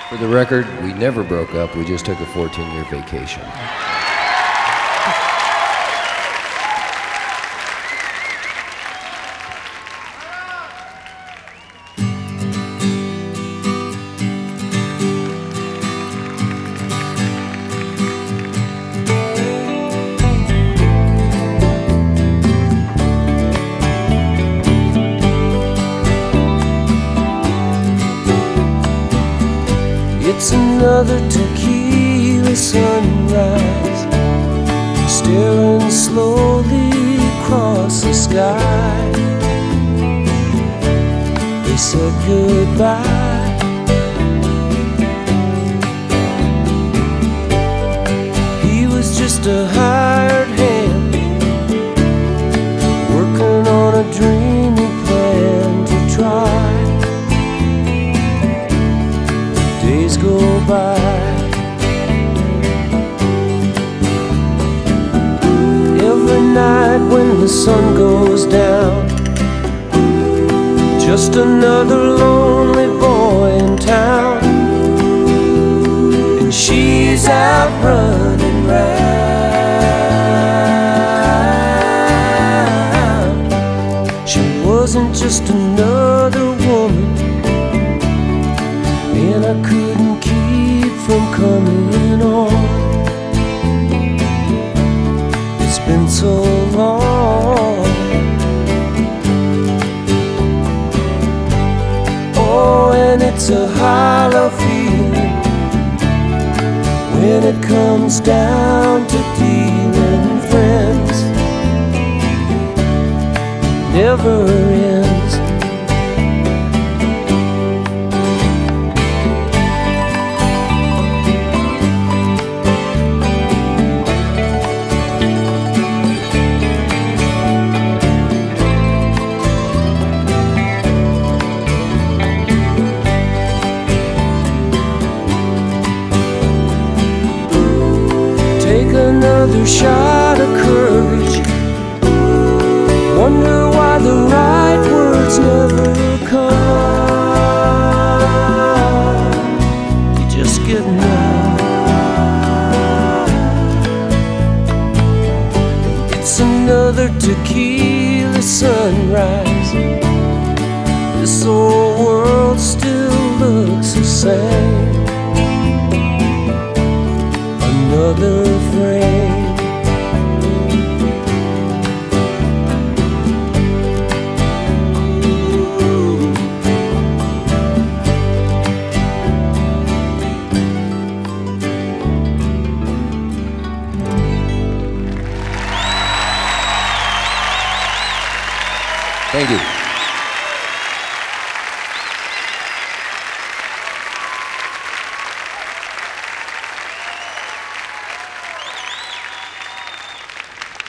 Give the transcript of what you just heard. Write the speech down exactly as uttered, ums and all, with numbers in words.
For the record, we never broke up, we just took a fourteen-year vacation. It's another tequila sunrise, staring slowly across the sky. They said goodbye. He was just a hired hand, working on a dreamy plan to try. Days go by. Every night when the sun goes down, just another lonely boy in town, and she's out running round. She wasn't just another woman, and I couldn't keep from coming on. It's been so long. Oh, and it's a hollow feeling when it comes down to dealing friends. Never ends. Take another shot of courage, wonder why the right words never come. You just get numb. It's another tequila sunrise, this old world still looks the same. Another frame. Thank you.